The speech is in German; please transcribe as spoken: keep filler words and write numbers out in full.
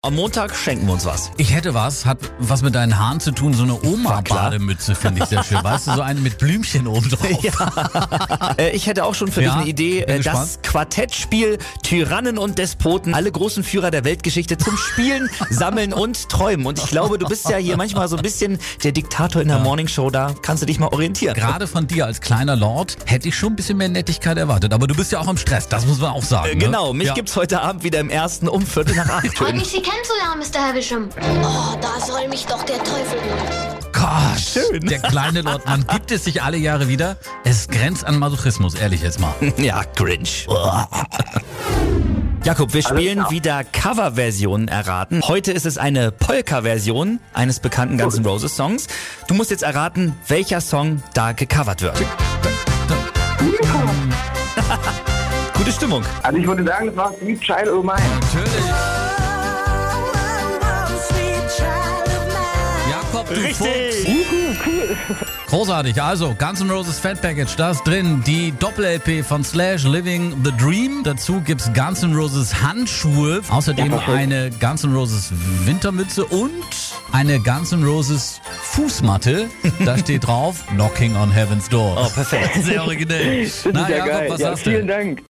Am Montag schenken wir uns was. Ich hätte was, hat was mit deinen Haaren zu tun, so eine Oma-Bademütze finde ich sehr schön. Weißt du, so eine mit Blümchen oben drauf. Ja. äh, ich hätte auch schon für Ja, dich eine Idee. bin Äh, das gespannt. Quartettspiel Tyrannen und Despoten. Alle großen Führer der Weltgeschichte zum Spielen, Sammeln und Träumen. Und ich glaube, du bist ja hier manchmal so ein bisschen der Diktator in der Ja. Morningshow. Da kannst du dich mal orientieren. Gerade von dir als kleiner Lord hätte ich schon ein bisschen mehr Nettigkeit erwartet. Aber du bist ja auch im Stress, das muss man auch sagen. Äh, ne? genau, mich ja. gibt's heute Abend wieder im ersten um Viertel nach acht. Freut mich, Sie kennenzulernen, Mister Havisham. Oh, da soll mich doch der Teufel holen. Gott, Schön. der kleine Lord, man gibt es sich alle Jahre wieder. Es grenzt an Masochismus, ehrlich jetzt mal. Ja, Grinch. Jakob, wir spielen wieder Coverversionen erraten. Heute ist es eine Polka-Version eines bekannten Guns N' Roses Songs. Du musst jetzt erraten, welcher Song da gecovert wird. Gute Stimmung. Also ich würde sagen, das war Sweet Child O' Mine. Natürlich. Jakob, du Fuchs. Großartig, also Guns N' Roses Fan Package, da ist drin die Doppel-L P von Slash, Living the Dream. Dazu gibt's Guns N' Roses Handschuhe, außerdem Ja, perfekt. eine Guns N' Roses Wintermütze und eine Guns N' Roses Fußmatte. Da steht drauf, Knocking on Heaven's Door. Oh, perfekt. Sehr originell. Das ist Na, ja Jakob, geil. was Ja, hast du? vielen Dank.